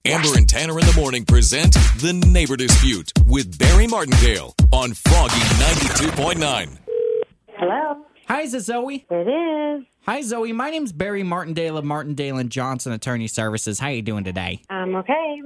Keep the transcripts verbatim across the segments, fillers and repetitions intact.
Amber and Tanner in the morning present The Neighbor Dispute with Barry Martindale on Froggy ninety-two point nine. Hello. Hi, is this Zoe? It is. Hi, Zoe. My name's Barry Martindale of Martindale and Johnson Attorney Services. How you doing today? I'm okay.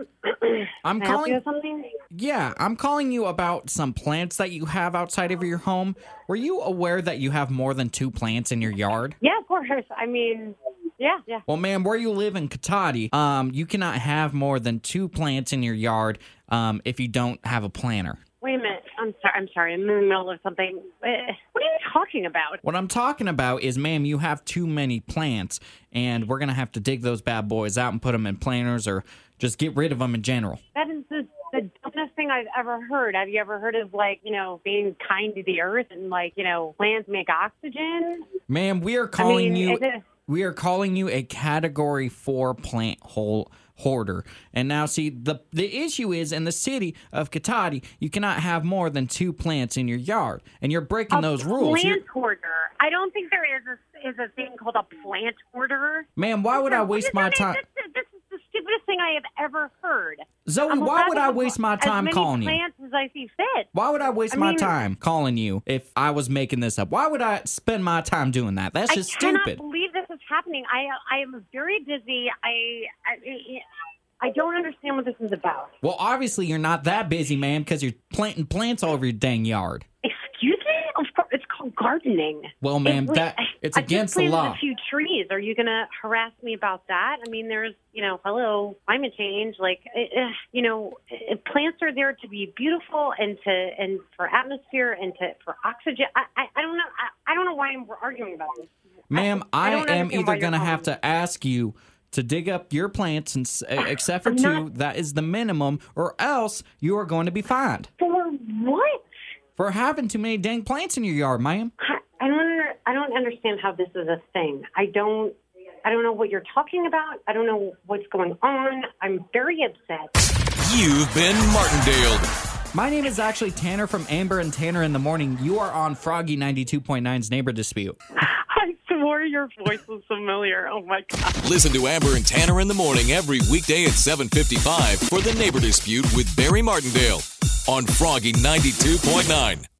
I'm Can I help calling. you with something? Yeah, I'm calling you about some plants that you have outside of your home. Were you aware that you have more than two plants in your yard? Yeah, of course. I mean, yeah, yeah. Well, ma'am, where you live in Katati, um, you cannot have more than two plants in your yard um, if you don't have a planter. Wait a minute. I'm sorry. I'm sorry. I'm in the middle of something. Uh, What are you talking about? What I'm talking about is, ma'am, you have too many plants, and we're going to have to dig those bad boys out and put them in planters or just get rid of them in general. That is the, the dumbest thing I've ever heard. Have you ever heard of, like, you know, being kind to the earth and, like, you know, plants make oxygen? Ma'am, we are calling I mean, you is it- we are calling you a category four plant hole hoarder. And now see, the the issue is in the city of Katati, you cannot have more than two plants in your yard. And you're breaking A those rules. You're- plant hoarder. I don't think there is a, is a thing called a plant hoarder. Ma'am, why would I waste my time? This, this is the stupidest thing I have ever heard. Zoe, I'm why allowed would to I have waste my as time many calling you? plants as I see fit. Why would I waste I my mean- time calling you if I was making this up? Why would I spend my time doing that? That's just I cannot stupid. believe this is happening. I I am very busy. I, I I don't understand what this is about. Well, obviously you're not that busy, ma'am, because you're planting plants all over your dang yard. Excuse me? Of course, it's called gardening. Well, ma'am, It- that I- it's I against just the planted law. a few trees. Are you going to harass me about that? I mean, there's, you know, hello, climate change. Like, uh, you know, uh, plants are there to be beautiful and to and for atmosphere and to for oxygen. I I, I don't know. I, I don't know why we're arguing about this. Ma'am, I, I don't am understand why either you're going to calling have me. to ask you to dig up your plants, and s- uh, except for I'm two, not- that is the minimum, or else you are going to be fined For what? for having too many dang plants in your yard, ma'am. I, I don't. Under, I don't understand how this is a thing. I don't. I don't know what you're talking about. I don't know what's going on. I'm very upset. You've been Martindale. My name is actually Tanner from Amber and Tanner in the Morning. You are on Froggy ninety-two point nine's Neighbor Dispute. I swore your voice was familiar. Oh my god. Listen to Amber and Tanner in the morning every weekday at seven fifty-five for The Neighbor Dispute with Barry Martindale on Froggy ninety-two point nine.